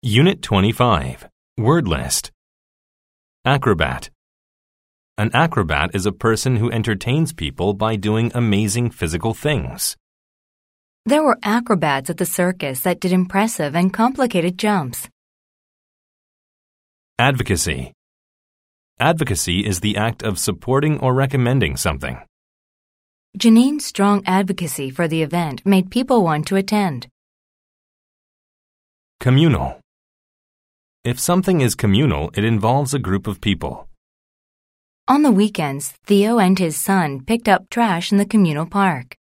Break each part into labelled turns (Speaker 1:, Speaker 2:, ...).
Speaker 1: Unit 25. Word list. Acrobat. An acrobat is a person who entertains people by doing amazing physical things.
Speaker 2: There were acrobats at the circus that did impressive and complicated jumps.
Speaker 1: Advocacy. Advocacy is the act of supporting or recommending something.
Speaker 2: Janine's strong advocacy for the event made people want to attend.
Speaker 1: Communal. If something is communal, it involves a group of people.
Speaker 2: On the weekends, Theo and his son picked up trash in the communal park.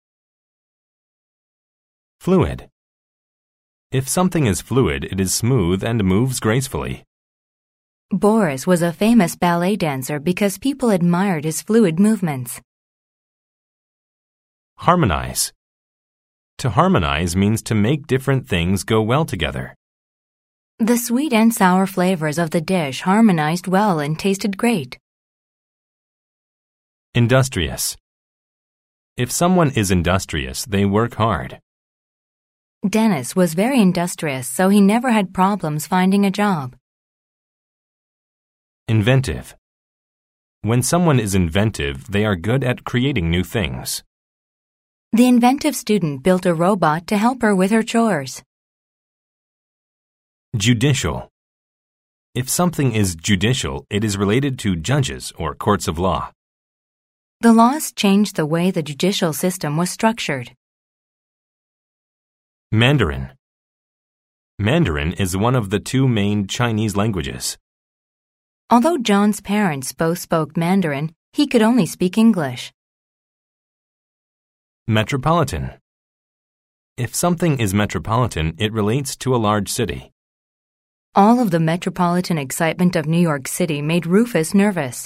Speaker 1: Fluid. If something is fluid, it is smooth and moves gracefully.
Speaker 2: Boris was a famous ballet dancer because people admired his fluid movements.
Speaker 1: Harmonize. To harmonize means to make different things go well together.
Speaker 2: The sweet and sour flavors of the dish harmonized well and tasted great.
Speaker 1: Industrious. If someone is industrious, they work hard.
Speaker 2: Dennis was very industrious, so he never had problems finding a job.
Speaker 1: Inventive. When someone is inventive, they are good at creating new things.
Speaker 2: The inventive student built a robot to help her with her chores.
Speaker 1: Judicial. If something is judicial, it is related to judges or courts of law.
Speaker 2: The laws changed the way the judicial system was structured.
Speaker 1: Mandarin. Mandarin is one of the two main Chinese languages.
Speaker 2: Although John's parents both spoke Mandarin, he could only speak English.
Speaker 1: Metropolitan. If something is metropolitan, it relates to a large city.
Speaker 2: All of the metropolitan excitement of New York City made Rufus nervous.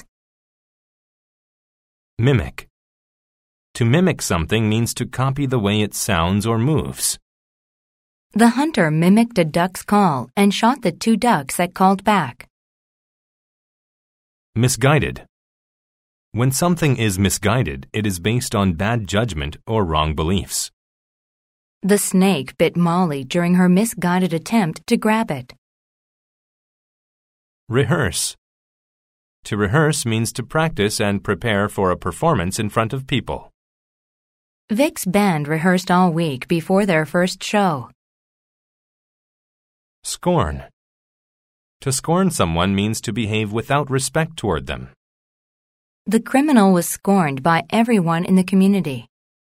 Speaker 1: Mimic. To mimic something means to copy the way it sounds or moves.
Speaker 2: The hunter mimicked a duck's call and shot the two ducks that called back.
Speaker 1: Misguided. When something is misguided, it is based on bad judgment or wrong beliefs.
Speaker 2: The snake bit Molly during her misguided attempt to grab it.
Speaker 1: Rehearse. To rehearse means to practice and prepare for a performance in front of people.
Speaker 2: Vic's band rehearsed all week before their first show.
Speaker 1: Scorn. To scorn someone means to behave without respect toward them.
Speaker 2: The criminal was scorned by everyone in the community.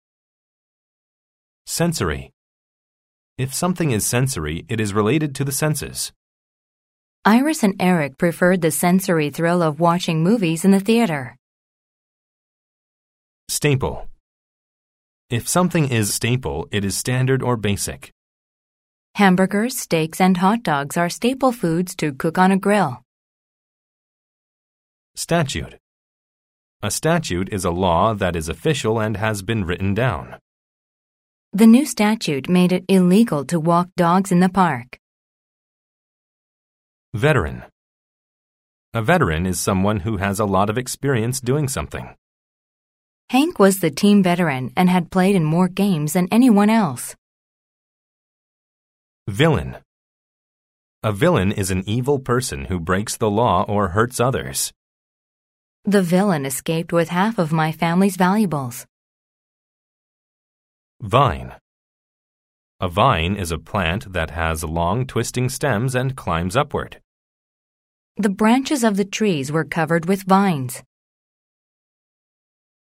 Speaker 1: Sensory. If something is sensory, it is related to the senses.
Speaker 2: Iris and Eric preferred the sensory thrill of watching movies in the theater.
Speaker 1: Staple. If something is staple, it is standard or basic.
Speaker 2: Hamburgers, steaks, and hot dogs are staple foods to cook on a grill.
Speaker 1: Statute. A statute is a law that is official and has been written down.
Speaker 2: The new statute made it illegal to walk dogs in the park.
Speaker 1: Veteran. A veteran is someone who has a lot of experience doing something.
Speaker 2: Hank was the team veteran and had played in more games than anyone else.
Speaker 1: Villain. A villain is an evil person who breaks the law or hurts others.
Speaker 2: The villain escaped with half of my family's valuables.
Speaker 1: Vine. A vine is a plant that has long twisting stems and climbs upward.
Speaker 2: The branches of the trees were covered with vines.